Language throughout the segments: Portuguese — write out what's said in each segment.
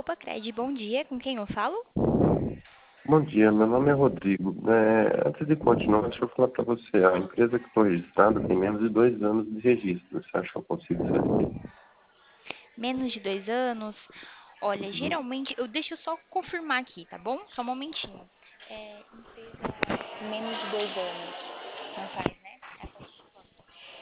Copacred, bom dia. Com quem eu falo? Bom dia, meu nome é Rodrigo. Antes de continuar, deixa eu falar para você. A empresa que foi registrada tem menos de 2 anos de registro. Você acha que eu consigo saber? Menos de 2 anos? Olha, Uhum. geralmente, deixa eu só confirmar aqui, tá bom? Só um momentinho. Empresa menos de 2 anos. Não faz, né? É a partir de quando?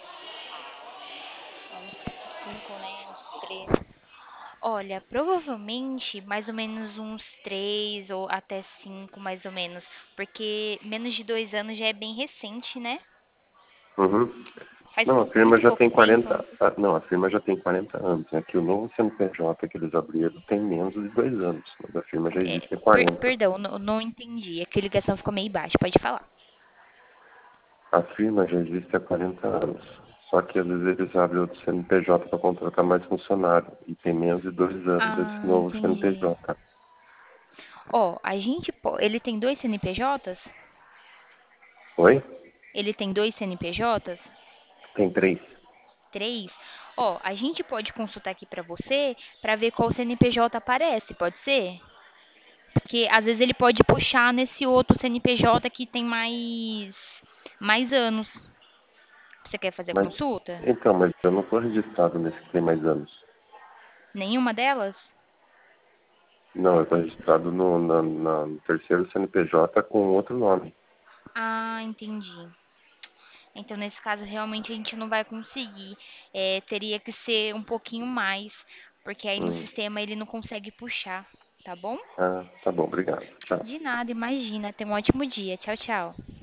Uns 5, né? Uns 3. Olha, provavelmente mais ou menos uns 3 ou até 5, mais ou menos. Porque menos de 2 anos já é bem recente, né? Uhum. Faz Não, a firma muito já pouco tem tempo. 40. Não, a firma já tem 40 anos. É que o novo CNPJ que eles abriram tem menos de 2 anos, mas a firma já existe há 40. Perdão, não entendi. É que a ligação ficou meio baixa. Pode falar. A firma já existe há 40 anos. Só que às vezes eles abrem outro CNPJ para contratar mais funcionário. E tem menos de 2 anos esse Ah, novo entendi. CNPJ. Ó, ele tem dois CNPJs? Oi? Ele tem dois CNPJs? Tem 3. Três? Ó, a gente pode consultar aqui pra você pra ver qual CNPJ aparece, pode ser? Porque às vezes ele pode puxar nesse outro CNPJ que tem mais anos. Você quer fazer a Mas, consulta? mas eu não estou registrado nesse que tem mais anos. Nenhuma delas? Não, eu estou registrado no terceiro CNPJ com outro nome. Ah, entendi. Então, nesse caso, realmente a gente não vai conseguir. Teria que ser um pouquinho mais, porque aí no Hum. sistema ele não consegue puxar, tá bom? Ah, tá bom, obrigado. Tchau. De nada, imagina. Tenha um ótimo dia. Tchau, tchau.